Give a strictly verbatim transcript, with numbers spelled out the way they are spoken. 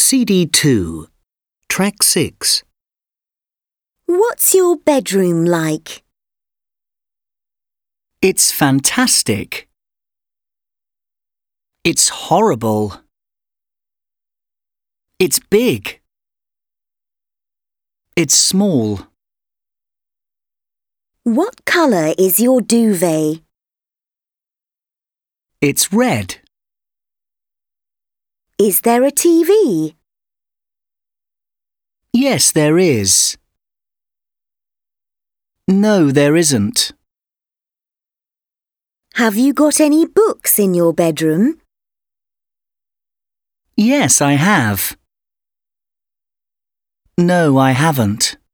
C D two, Track six. What's your bedroom like? It's fantastic. It's horrible. It's big. It's small. What colour is your duvet? It's red. Is there a T V? Yes, there is. No, there isn't. Have you got any books in your bedroom? Yes, I have. No, I haven't.